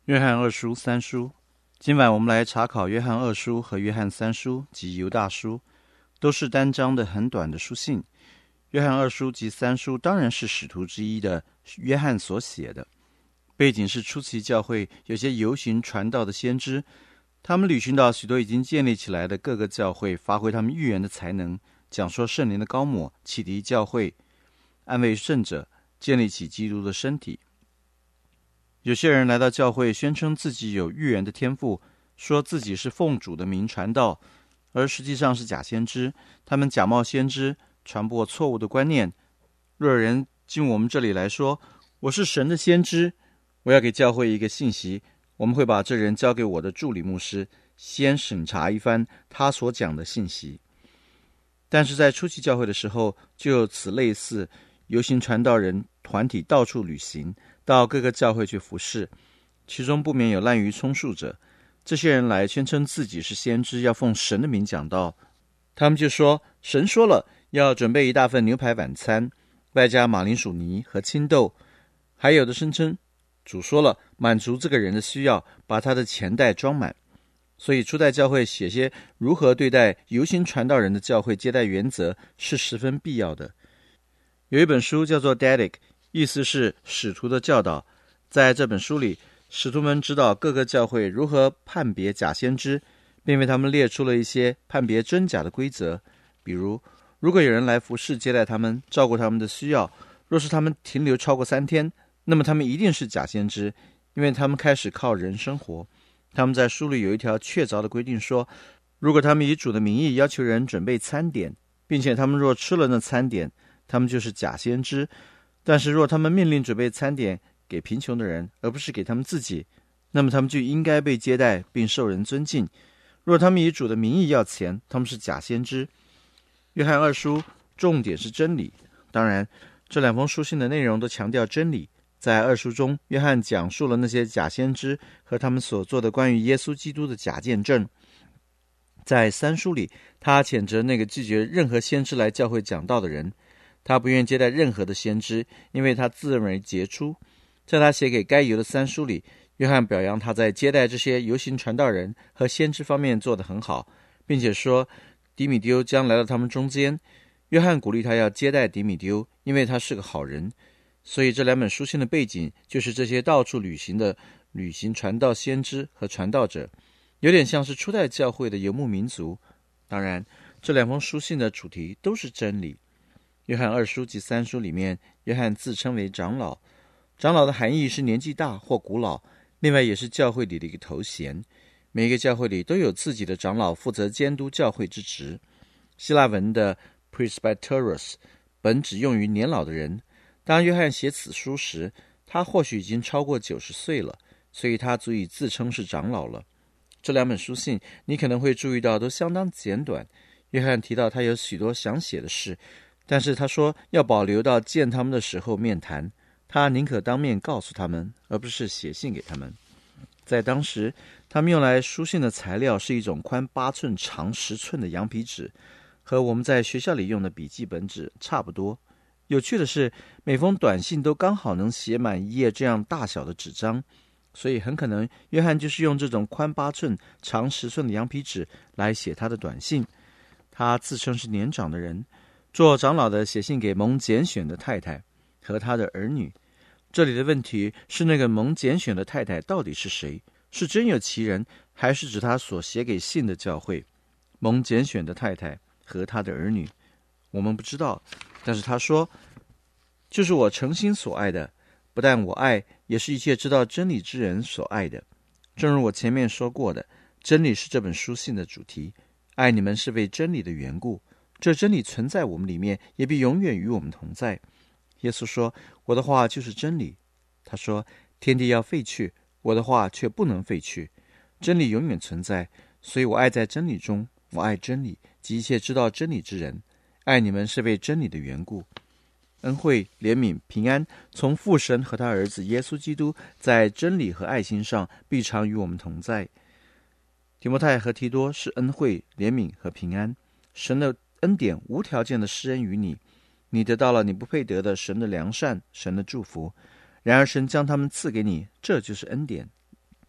约翰二书、三书。今晚我们来查考约翰二书和约翰三书及犹大书，都是单章的很短的书信。约翰二书及三书当然是使徒之一的约翰所写的，背景是初期教会有些游行传道的先知，他们旅行到许多已经建立起来的各个教会，发挥他们预言的才能，讲说圣灵的高抹，启迪教会，安慰圣者，建立起基督的身体。有些人来到教会，宣称自己有预言的天赋，说自己是奉主的名传道，而实际上是假先知。他们假冒先知，传播错误的观念。若有人进我们这里来说，我是神的先知，我要给教会一个信息，我们会把这人交给我的助理牧师，先审查一番他所讲的信息。但是在初期教会的时候，就有此类似游行传道人团体到处旅行，到各个教会去服侍，其中不免有滥竽充数者。这些人来宣称自己是先知，要奉神的名讲道。他们就说，神说了，要准备一大份牛排晚餐，外加马铃薯泥和青豆。还有的声称，主说了，满足这个人的需要，把他的钱袋装满。所以初代教会写些如何对待游行传道人的教会接待原则是十分必要的。有一本书叫做 Didache， 意思是使徒的教导。在这本书里，使徒们指导各个教会如何判别假先知，并为他们列出了一些判别真假的规则。比如，如果有人来服侍接待他们，照顾他们的需要，若是他们停留超过3天，那么他们一定是假先知，因为他们开始靠人生活。他们在书里有一条确凿的规定说，如果他们以主的名义要求人准备餐点，并且他们若吃了那餐点，他们就是假先知。但是若他们命令准备餐点给贫穷的人，而不是给他们自己，那么他们就应该被接待并受人尊敬。若他们以主的名义要钱，他们是假先知。约翰二书重点是真理，当然这2封书信的内容都强调真理。在二书中，约翰讲述了那些假先知和他们所做的关于耶稣基督的假见证。在三书里，他谴责那个拒绝任何先知来教会讲道的人，他不愿接待任何的先知，因为他自认为杰出。在他写给该犹的三书里，约翰表扬他在接待这些游行传道人和先知方面做得很好，并且说迪米丢将来到他们中间。约翰鼓励他要接待迪米丢，因为他是个好人。所以这2本书信的背景就是这些到处旅行传道先知和传道者，有点像是初代教会的游牧民族。当然这2封书信的主题都是真理。约翰二书及三书里面，约翰自称为长老。长老的含义是年纪大或古老，另外也是教会里的一个头衔。每个教会里都有自己的长老负责监督教会之职。希腊文的 presbyteros 本只用于年老的人。当约翰写此书时，他或许已经超过90岁了，所以他足以自称是长老了。这2本书信你可能会注意到都相当简短。约翰提到他有许多想写的事，但是他说要保留到见他们的时候面谈，他宁可当面告诉他们，而不是写信给他们。在当时，他们用来书信的材料是一种宽8寸长10寸的羊皮纸，和我们在学校里用的笔记本纸差不多。有趣的是，每封短信都刚好能写满1页这样大小的纸张，所以很可能约翰就是用这种宽8寸长10寸的羊皮纸来写他的短信。他自称是年长的人，做长老的写信给蒙拣选的太太和他的儿女。这里的问题是，那个蒙拣选的太太到底是谁？是真有其人，还是指他所写给信的教会？蒙拣选的太太和他的儿女，我们不知道。但是他说，就是我诚心所爱的，不但我爱，也是一切知道真理之人所爱的。正如我前面说过的，真理是这本书信的主题，爱你们是为真理的缘故，这真理存在我们里面，也必永远与我们同在。耶稣说，我的话就是真理。他说，天地要废去，我的话却不能废去。真理永远存在，所以我爱在真理中，我爱真理及一切知道真理之人。爱你们是为真理的缘故。恩惠、怜悯、平安，从父神和他儿子耶稣基督在真理和爱心上必常与我们同在。提摩太和提多是恩惠、怜悯和平安，神的恩典无条件的施恩于你，你得到了你不配得的神的良善、神的祝福。然而神将他们赐给你，这就是恩典。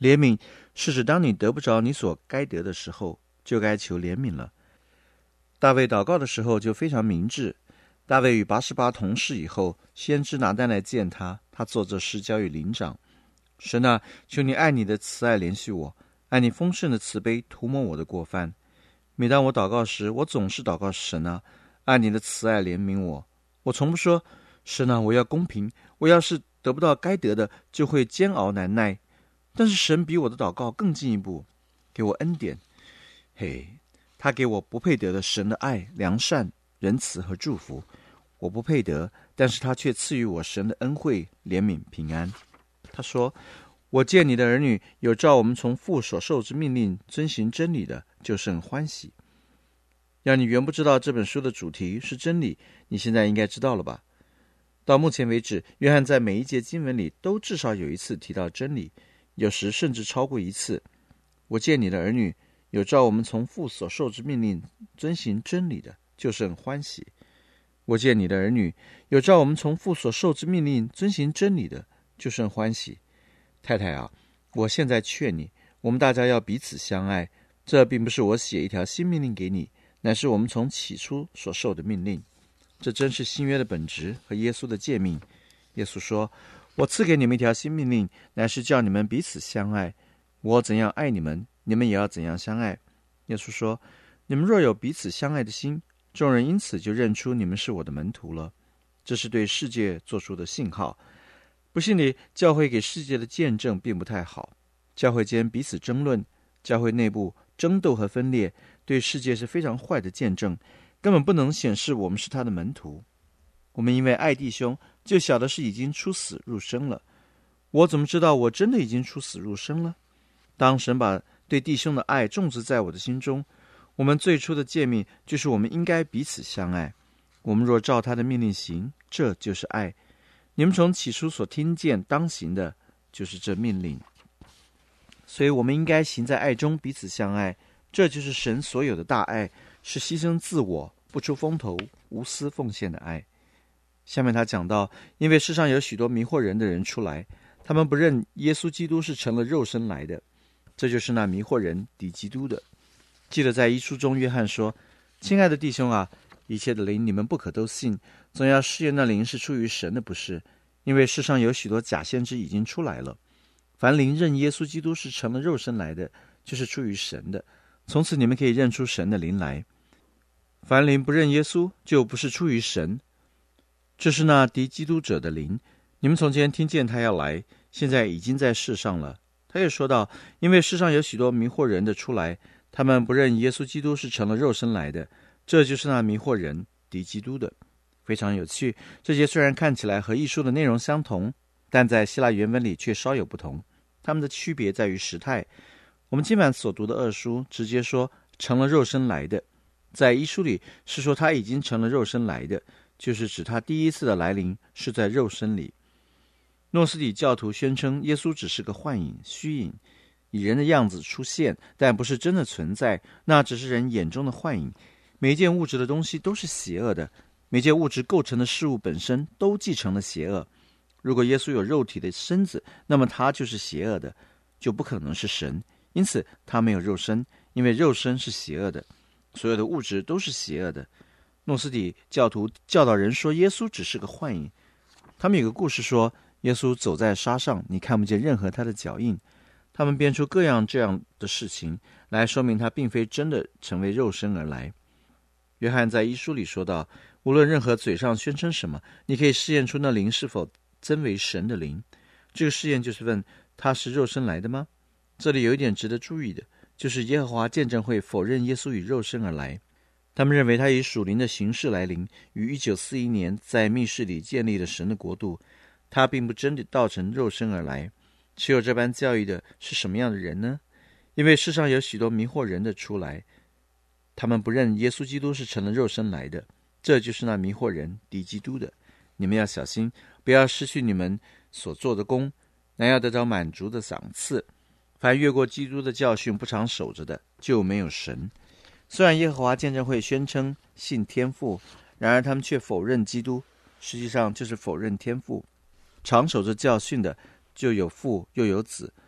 怜悯是指当你得不着你所该得的时候，就该求怜悯了。大卫祷告的时候就非常明智。大卫与88同事以后，先知拿单来见他，他做这事交与灵长。神啊，求你爱你的慈爱怜恤我，爱你丰盛的慈悲涂抹我的过犯。每当我祷告时，我总是祷告神啊，爱你的慈爱怜悯我。我从不说神啊，我要公平，我要是得不到该得的，就会煎熬难耐。但是神比我的祷告更进一步，给我恩典。他给我不配得的神的爱、良善、仁慈和祝福。我不配得，但是他却赐予我神的恩惠、怜悯、平安。他说，我见你的儿女有照我们从父所受之命令遵行真理的，就甚欢喜。要你原不知道这本书的主题是真理，你现在应该知道了吧？到目前为止，约翰在每一节经文里都至少有一次提到真理，有时甚至超过一次。我见你的儿女有照我们从父所受之命令遵行真理的，就甚欢喜。我见你的儿女有照我们从父所受之命令遵行真理的，就甚欢喜。太太啊，我现在劝你，我们大家要彼此相爱。这并不是我写一条新命令给你，乃是我们从起初所受的命令。这真是新约的本质和耶稣的诫命。耶稣说，我赐给你们一条新命令，乃是叫你们彼此相爱。我怎样爱你们，你们也要怎样相爱。耶稣说，你们若有彼此相爱的心，众人因此就认出你们是我的门徒了。这是对世界做出的信号。不信里，教会给世界的见证并不太好。教会间彼此争论，教会内部争斗和分裂，对世界是非常坏的见证，根本不能显示我们是他的门徒。我们因为爱弟兄，就晓得是已经出死入生了。我怎么知道我真的已经出死入生了？当神把对弟兄的爱种植在我的心中，我们最初的诫命就是我们应该彼此相爱。我们若照他的命令行，这就是爱。你们从起初所听见当行的，就是这命令。所以我们应该行在爱中，彼此相爱。这就是神所有的大爱，是牺牲自我、不出风头、无私奉献的爱。下面他讲到，因为世上有许多迷惑人的人出来，他们不认耶稣基督是成了肉身来的，这就是那迷惑人敌基督的。记得在一书中，约翰说，亲爱的弟兄啊，一切的灵你们不可都信，总要试验那灵是出于神的，不是，因为世上有许多假先知已经出来了。凡灵认耶稣基督是成了肉身来的，就是出于神的，从此你们可以认出神的灵来。凡灵不认耶稣，就不是出于神。这是那敌基督者的灵，你们从前听见他要来，现在已经在世上了。他也说道，因为世上有许多迷惑人的出来，他们不认耶稣基督是成了肉身来的，这就是那迷惑人敌基督的。非常有趣，这些虽然看起来和一书的内容相同，但在希腊原文里却稍有不同。它们的区别在于时态。我们今晚所读的二书直接说成了肉身来的，在一书里是说他已经成了肉身来的，就是指他第一次的来临是在肉身里。诺斯底教徒宣称耶稣只是个幻影、虚影，以人的样子出现，但不是真的存在，那只是人眼中的幻影。每一件物质的东西都是邪恶的，每件物质构成的事物本身都继承了邪恶。如果耶稣有肉体的身子，那么他就是邪恶的，就不可能是神。因此他没有肉身，因为肉身是邪恶的，所有的物质都是邪恶的。诺斯底教徒教导人说耶稣只是个幻影。他们有个故事说，耶稣走在沙上，你看不见任何他的脚印。他们编出各样这样的事情来说明他并非真的成为肉身而来。约翰在一书里说道，无论任何嘴上宣称什么，你可以试验出那灵是否真为神的灵。这个试验就是问，他是肉身来的吗？这里有一点值得注意的，就是耶和华见证会否认耶稣以肉身而来。他们认为他以属灵的形式来临，于1941年在密室里建立了神的国度。他并不真的道成肉身而来。持有这般教义的是什么样的人呢？因为世上有许多迷惑人的出来，他们不认耶稣基督是成了肉身来的，这就是那迷惑人敌基督的。你们要小心，不要失去你们所做的功，乃要得到满足的赏赐。凡越过基督的教训不常守着的，就没有神。虽然耶和华见证会宣称信天父，然而他们却否认基督，实际上就是否认天父。常守着教训的，就有父又有子。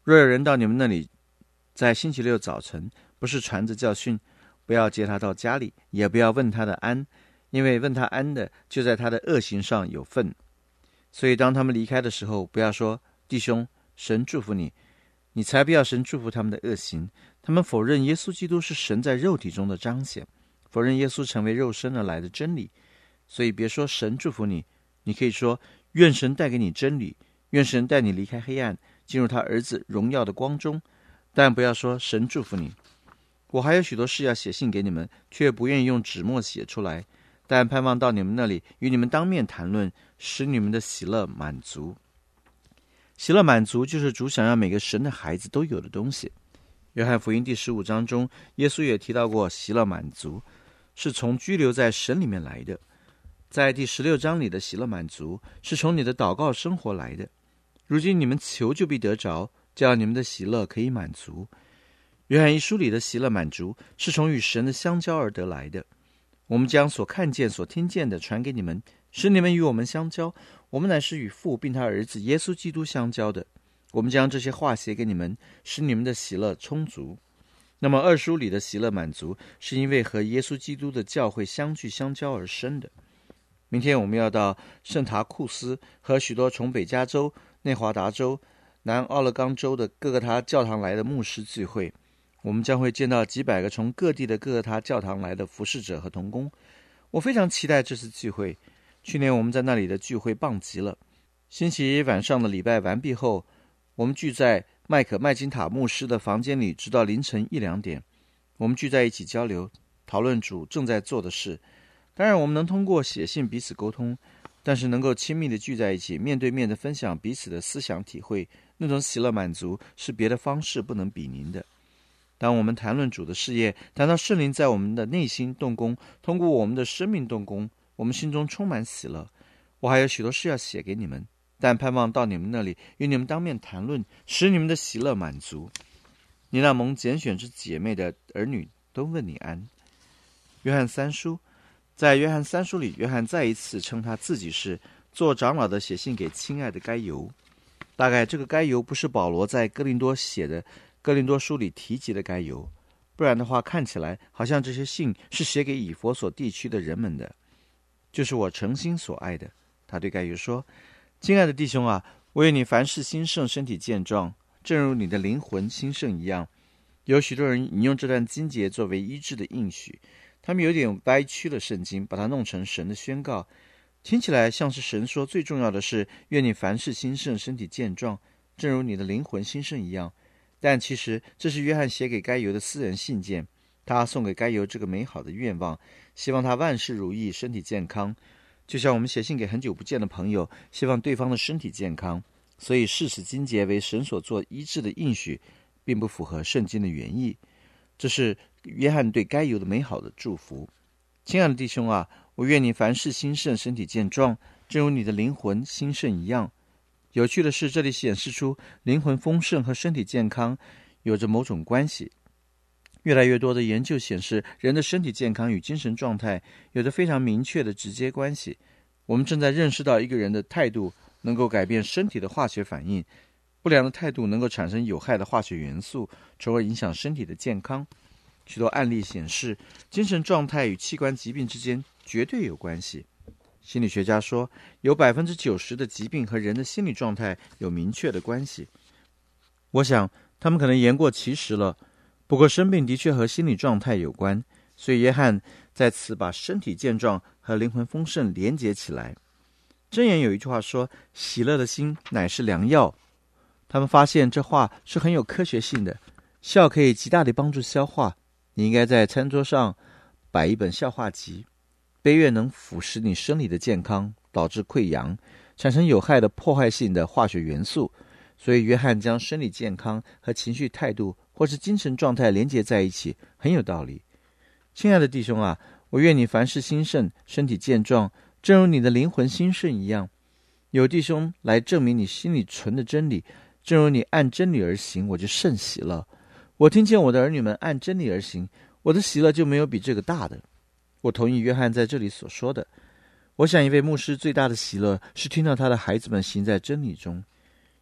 若有人到你们那里，在星期六早晨，不是传着教训，不要接他到家里，也不要问他的安，因为问他安的，就在他的恶行上有份。所以当他们离开的时候，不要说弟兄，神祝福你，你才不要神祝福他们的恶行。他们否认耶稣基督是神在肉体中的彰显，否认耶稣成为肉身而来的真理。所以别说神祝福你，你可以说愿神带给你真理，愿神带你离开黑暗，进入他儿子荣耀的光中。但不要说神祝福你。我还有许多事要写信给你们，却不愿意用纸墨写出来，但盼望到你们那里，与你们当面谈论，使你们的喜乐满足。喜乐满足就是主想让每个神的孩子都有的东西。约翰福音第15章中，耶稣也提到过喜乐满足是从居留在神里面来的。在第16章里的喜乐满足是从你的祷告生活来的。如今你们求就必得着，叫你们的喜乐可以满足。约翰一书里的喜乐满足是从与神的相交而得来的。我们将所看见所听见的传给你们，使你们与我们相交，我们乃是与父并他儿子耶稣基督相交的。我们将这些话写给你们，使你们的喜乐充足。那么二书里的喜乐满足是因为和耶稣基督的教会相聚相交而生的。明天我们要到圣塔库斯和许多从北加州、内华达州、南奥勒冈州的各个他教堂来的牧师聚会。我们将会见到几百个从各地的各个他教堂来的服侍者和同工。我非常期待这次聚会。去年我们在那里的聚会棒极了。星期一晚上的礼拜完毕后，我们聚在麦金塔牧师的房间里，直到凌晨1-2点。我们聚在一起交流，讨论主正在做的事。当然我们能通过写信彼此沟通，但是能够亲密的聚在一起，面对面的分享彼此的思想体会，那种喜乐满足是别的方式不能比拟的。当我们谈论主的事业，谈到圣灵在我们的内心动工，通过我们的生命动工，我们心中充满喜乐。我还有许多事要写给你们，但盼望到你们那里，与你们当面谈论，使你们的喜乐满足。你那蒙拣选之姐妹的儿女都问你安。约翰3书，在约翰3书里，约翰再一次称他自己是做长老的写信给亲爱的该犹。大概这个该犹不是保罗在哥林多写的哥林多书里提及的该犹，不然的话看起来好像这些信是写给以弗所地区的人们的。就是我诚心所爱的，他对该犹说，亲爱的弟兄啊，我愿你凡事兴盛，身体健壮，正如你的灵魂兴盛一样。有许多人引用这段经节作为医治的应许，他们有点歪曲了圣经，把它弄成神的宣告，听起来像是神说最重要的是愿你凡事兴盛，身体健壮，正如你的灵魂兴盛一样。但其实这是约翰写给该犹的私人信件，他送给该犹这个美好的愿望，希望他万事如意，身体健康，就像我们写信给很久不见的朋友，希望对方的身体健康。所以视此经节为神所做医治的应许，并不符合圣经的原意。这是约翰对该犹的美好的祝福。亲爱的弟兄啊，我愿你凡事兴盛，身体健壮，正如你的灵魂兴盛一样。有趣的是，这里显示出灵魂丰盛和身体健康有着某种关系。越来越多的研究显示，人的身体健康与精神状态有着非常明确的直接关系。我们正在认识到一个人的态度能够改变身体的化学反应，不良的态度能够产生有害的化学元素，从而影响身体的健康。许多案例显示，精神状态与器官疾病之间绝对有关系。心理学家说，有 90% 的疾病和人的心理状态有明确的关系。我想他们可能言过其实了，不过生病的确和心理状态有关，所以约翰在此把身体健壮和灵魂丰盛连结起来。箴言有一句话说，喜乐的心乃是良药。他们发现这话是很有科学性的，笑可以极大地帮助消化。你应该在餐桌上摆一本笑话集。悲怨能腐蚀你生理的健康，导致溃疡，产生有害的破坏性的化学元素。所以约翰将生理健康和情绪态度或是精神状态连结在一起，很有道理。亲爱的弟兄啊，我愿你凡事兴盛，身体健壮，正如你的灵魂兴盛一样。有弟兄来证明你心里存的真理，正如你按真理而行，我就甚喜乐。我听见我的儿女们按真理而行，我的喜乐就没有比这个大的。我同意约翰在这里所说的。我想一位牧师最大的喜乐是听到他的孩子们行在真理中。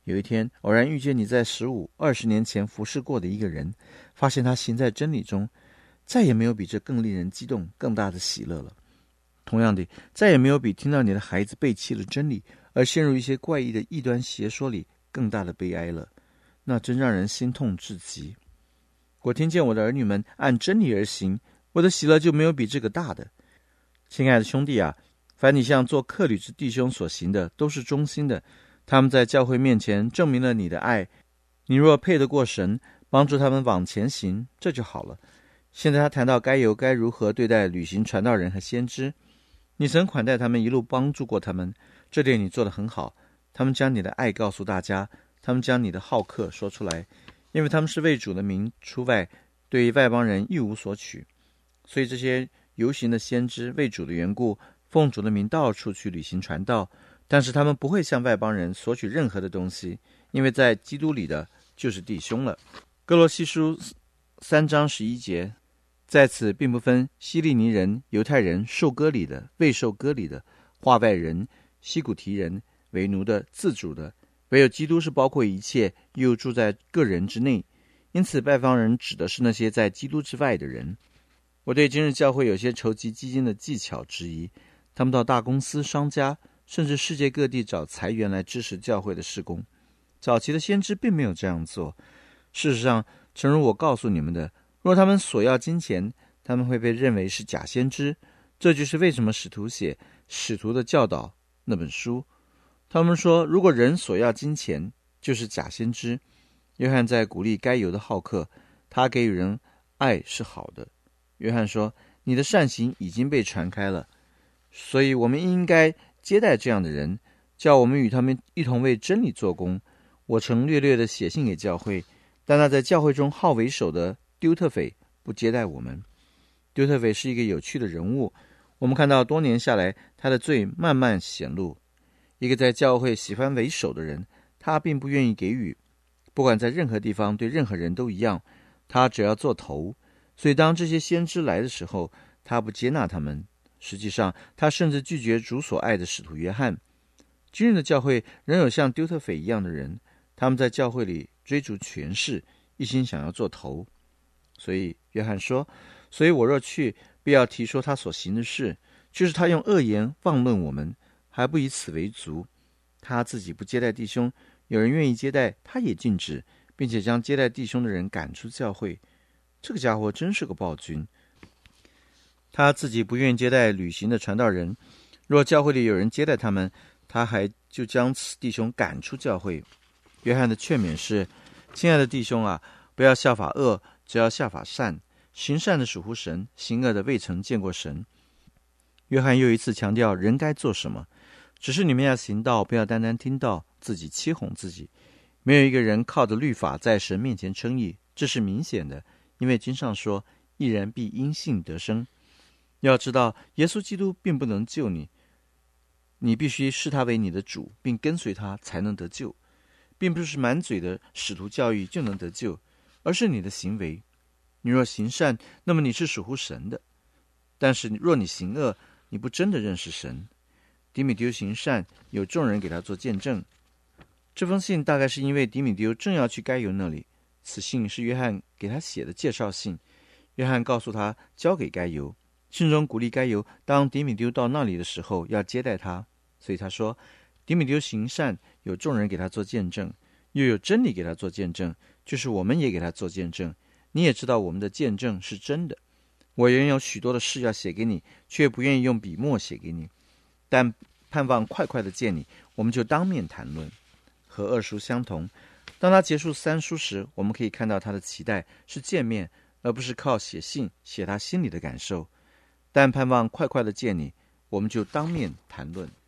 有一天偶然遇见你在15、20年前服侍过的一个人，发现他行在真理中，再也没有比这更令人激动、更大的喜乐了。同样的，再也没有比听到你的孩子背弃了真理，而陷入一些怪异的异端邪说里更大的悲哀了。那真让人心痛至极。我听见我的儿女们按真理而行，我的喜乐就没有比这个大的。亲爱的兄弟啊，凡你向做客旅之弟兄所行的，都是忠心的。他们在教会面前证明了你的爱，你若配得过神，帮助他们往前行，这就好了。现在他谈到该如何对待旅行传道人和先知，你曾款待他们，一路帮助过他们，这点你做得很好。他们将你的爱告诉大家，他们将你的好客说出来，因为他们是为主的名出外，对于外邦人一无所取。所以这些游行的先知为主的缘故，奉主的名到处去旅行传道，但是他们不会向外邦人索取任何的东西，因为在基督里的就是弟兄了。哥罗西书3章11节，在此并不分希利尼人、犹太人、受割礼的、未受割礼的、化外人、西古提人、为奴的、自主的，唯有基督是包括一切，又住在个人之内。因此外邦人指的是那些在基督之外的人。我对今日教会有些筹集基金的技巧质疑，他们到大公司、商家甚至世界各地找财源来支持教会的事工。早期的先知并没有这样做。事实上，诚如我告诉你们的，若他们索要金钱，他们会被认为是假先知。这就是为什么使徒写《使徒的教导》那本书。他们说，如果人索要金钱，就是假先知。约翰在鼓励该有的好客，他给予人爱是好的。约翰说，你的善行已经被传开了，所以我们应该接待这样的人，叫我们与他们一同为真理做工。我曾略略地写信给教会，但那在教会中好为首的丢特斐不接待我们。丢特斐是一个有趣的人物，我们看到多年下来，他的罪慢慢显露。一个在教会喜欢为首的人，他并不愿意给予，不管在任何地方对任何人都一样，他只要做头。所以当这些先知来的时候，他不接纳他们。实际上他甚至拒绝主所爱的使徒约翰。今日的教会仍有像丢特斐一样的人，他们在教会里追逐权势，一心想要做头。所以约翰说，所以我若去，必要提说他所行的事，就是他用恶言妄论我们，还不以此为足。他自己不接待弟兄，有人愿意接待，他也禁止，并且将接待弟兄的人赶出教会。这个家伙真是个暴君。他自己不愿意接待旅行的传道人，若教会里有人接待他们，他还就将此弟兄赶出教会。约翰的劝勉是，亲爱的弟兄啊，不要效法恶，只要效法善。行善的属乎神，行恶的未曾见过神。约翰又一次强调人该做什么，只是你们要行道，不要单单听到，自己欺哄自己。没有一个人靠着律法在神面前称义，这是明显的，因为经上说，义人必因信得生。要知道，耶稣基督并不能救你，你必须视他为你的主，并跟随他才能得救，并不是满嘴的使徒教育就能得救，而是你的行为。你若行善，那么你是属乎神的；但是若你行恶，你不真的认识神。迪米丢行善，有众人给他做见证。这封信大概是因为迪米丢正要去该犹那里，此信是约翰给他写的介绍信。约翰告诉他交给该犹，信中鼓励该犹当迪米丢到那里的时候要接待他。所以他说，迪米丢行善，有众人给他做见证，又有真理给他做见证，就是我们也给他做见证。你也知道我们的见证是真的。我原有许多的事要写给你，却不愿意用笔墨写给你，但盼望快快的见你，我们就当面谈论。和二书相同，当他结束三书时，我们可以看到他的期待是见面，而不是靠写信写他心里的感受。但盼望快快的见你，我们就当面谈论。